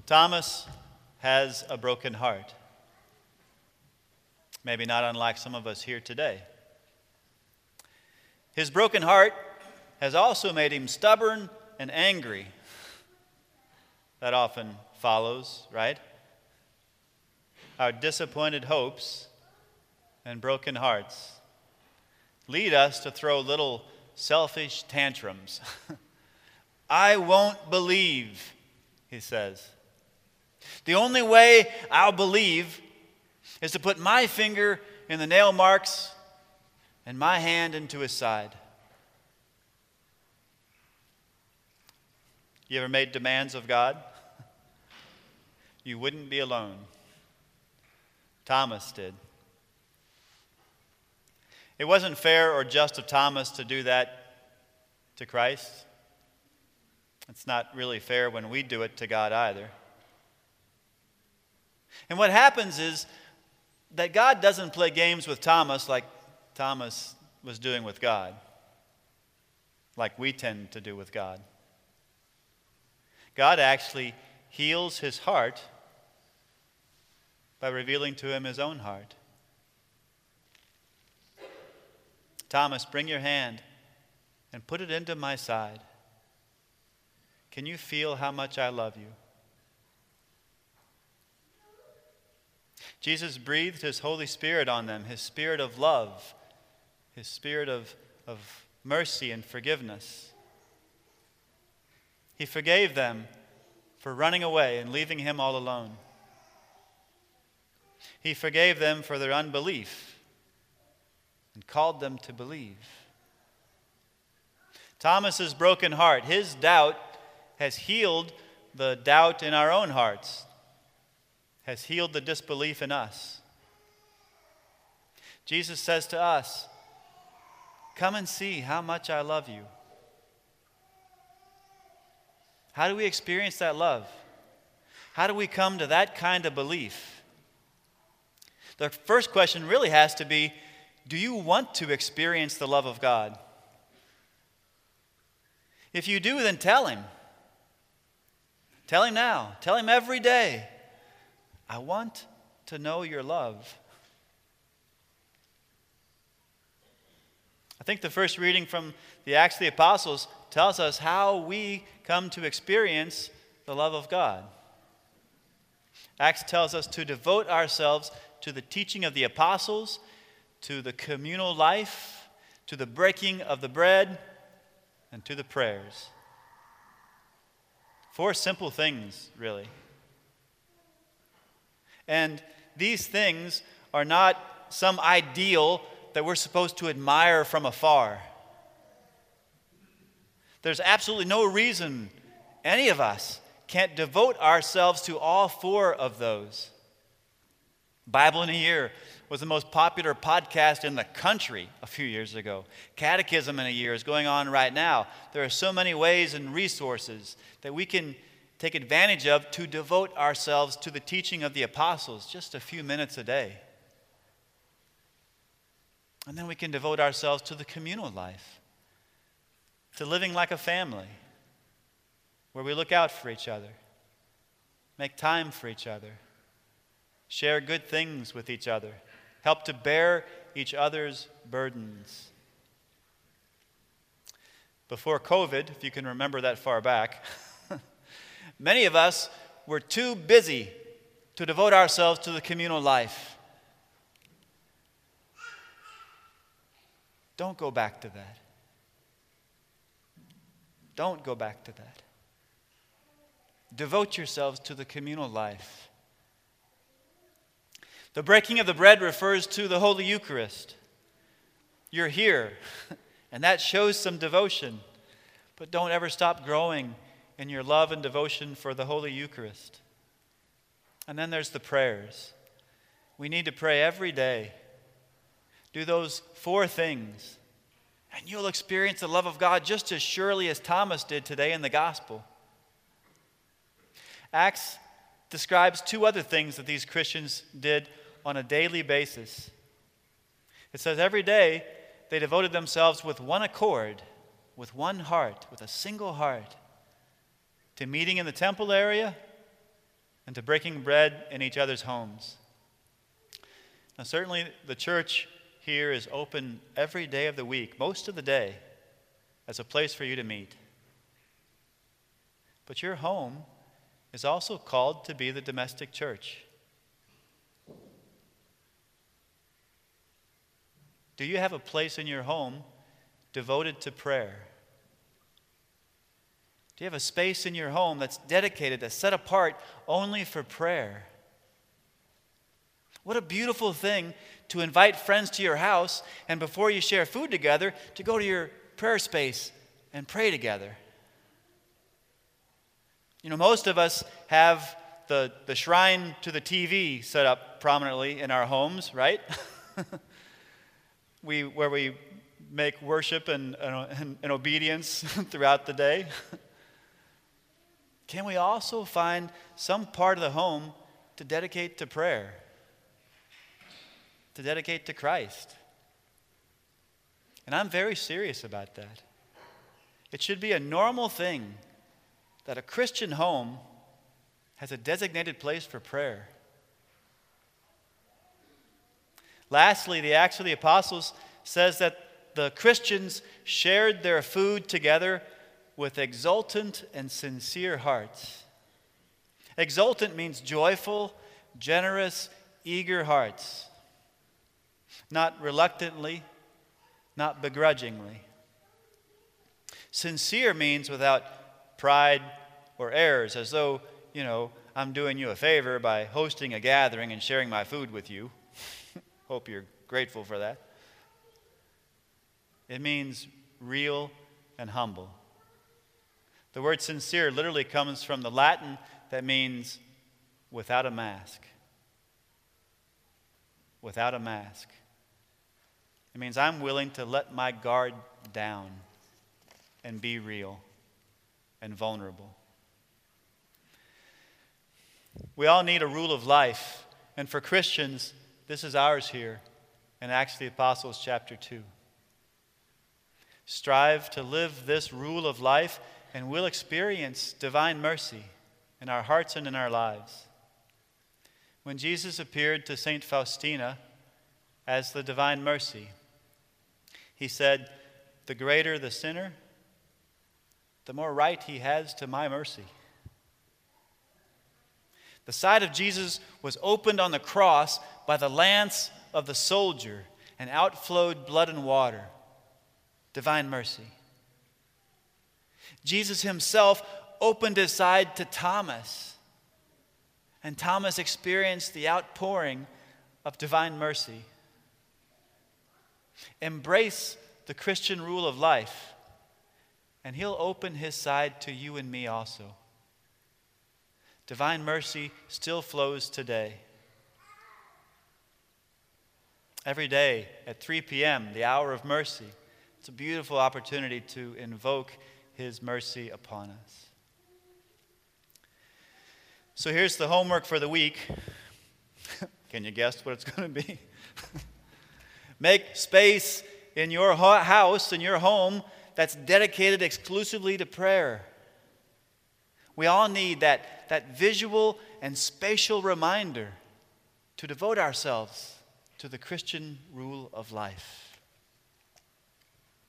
Thomas has a broken heart. Maybe not unlike some of us here today. His broken heart has also made him stubborn and angry. That often follows, right? Our disappointed hopes and broken hearts lead us to throw little selfish tantrums. I won't believe, he says. The only way I'll believe is to put my finger in the nail marks and my hand into his side. You ever made demands of God? You wouldn't be alone. Thomas did. It wasn't fair or just of Thomas to do that to Christ. It's not really fair when we do it to God either. And what happens is that God doesn't play games with Thomas like Thomas was doing with God, like we tend to do with God. God actually heals his heart by revealing to him his own heart. Thomas, bring your hand and put it into my side. Can you feel how much I love you? Jesus breathed his Holy Spirit on them, his spirit of love, his spirit of mercy and forgiveness. He forgave them for running away and leaving him all alone. He forgave them for their unbelief and called them to believe. Thomas's broken heart, his doubt, has healed the doubt in our own hearts, has healed the disbelief in us. Jesus says to us, come and see how much I love you. How do we experience that love? How do we come to that kind of belief? The first question really has to be, do you want to experience the love of God? If you do, then tell him. Tell him now. Tell him every day. I want to know your love. I think the first reading from the Acts of the Apostles tells us how we come to experience the love of God. Acts tells us to devote ourselves to the teaching of the apostles, to the communal life, to the breaking of the bread, and to the prayers. 4 simple things, really. And these things are not some ideal that we're supposed to admire from afar. There's absolutely no reason any of us can't devote ourselves to all 4 of those. Bible in a Year was the most popular podcast in the country a few years ago. Catechism in a Year is going on right now. There are so many ways and resources that we can take advantage of to devote ourselves to the teaching of the apostles, just a few minutes a day. And then we can devote ourselves to the communal life, to living like a family, where we look out for each other, make time for each other, share good things with each other, help to bear each other's burdens. Before COVID, if you can remember that far back, many of us were too busy to devote ourselves to the communal life. Don't go back to that. Don't go back to that. Devote yourselves to the communal life. The breaking of the bread refers to the Holy Eucharist. You're here, and that shows some devotion. But don't ever stop growing in your love and devotion for the Holy Eucharist. And then there's the prayers. We need to pray every day. Do those 4 things, and you'll experience the love of God just as surely as Thomas did today in the gospel. Acts describes 2 other things that these Christians did on a daily basis. It says every day they devoted themselves with one accord, with one heart, with a single heart, to meeting in the temple area and to breaking bread in each other's homes. Now, certainly the church here is open every day of the week, most of the day, as a place for you to meet. But your home is also called to be the domestic church. Do you have a place in your home devoted to prayer? Do you have a space in your home that's dedicated, that's set apart only for prayer? What a beautiful thing to invite friends to your house, and before you share food together, to go to your prayer space and pray together. You know, most of us have the shrine to the TV set up prominently in our homes, right? Where we make worship and obedience throughout the day. Can we also find some part of the home to dedicate to prayer? To dedicate to Christ? And I'm very serious about that. It should be a normal thing that a Christian home has a designated place for prayer. Lastly, the Acts of the Apostles says that the Christians shared their food together with exultant and sincere hearts. Exultant means joyful, generous, eager hearts. Not reluctantly, not begrudgingly. Sincere means without pride or errors, as though, I'm doing you a favor by hosting a gathering and sharing my food with you. Hope you're grateful for that. It means real and humble. The word sincere literally comes from the Latin that means without a mask. Without a mask. It means I'm willing to let my guard down and be real and vulnerable. We all need a rule of life, and for Christians, this is ours here in Acts of the Apostles chapter 2. Strive to live this rule of life, and we'll experience divine mercy in our hearts and in our lives. When Jesus appeared to St. Faustina as the divine mercy, he said, "The greater the sinner, the more right he has to my mercy." The side of Jesus was opened on the cross by the lance of the soldier, and outflowed blood and water. Divine mercy. Jesus himself opened his side to Thomas, and Thomas experienced the outpouring of divine mercy. Embrace the Christian rule of life, and he'll open his side to you and me also. Divine mercy still flows today. Every day at 3 p.m., the hour of mercy, it's a beautiful opportunity to invoke his mercy upon us. So here's the homework for the week. Can you guess what it's going to be? Make space in your house, in your home, that's dedicated exclusively to prayer. We all need that visual and spatial reminder to devote ourselves to the Christian rule of life.